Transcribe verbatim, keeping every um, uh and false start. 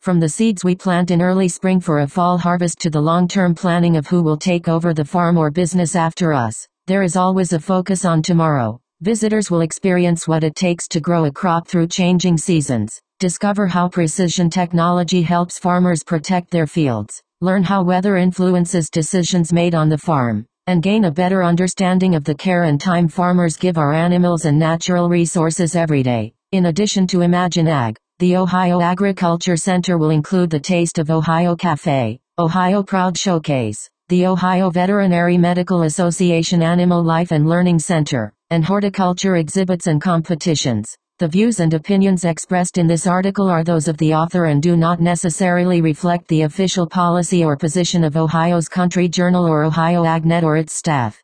From the seeds we plant in early spring for a fall harvest to the long-term planning of who will take over the farm or business after us, there is always a focus on tomorrow. Visitors will experience what it takes to grow a crop through changing seasons, discover how precision technology helps farmers protect their fields, learn how weather influences decisions made on the farm, and gain a better understanding of the care and time farmers give our animals and natural resources every day. In addition to Imagine Ag, the Ohio Agriculture Center will include the Taste of Ohio Cafe, Ohio Proud Showcase, the Ohio Veterinary Medical Association Animal Life and Learning Center, and horticulture exhibits and competitions. The views and opinions expressed in this article are those of the author and do not necessarily reflect the official policy or position of Ohio's Country Journal or Ohio AgNet or its staff.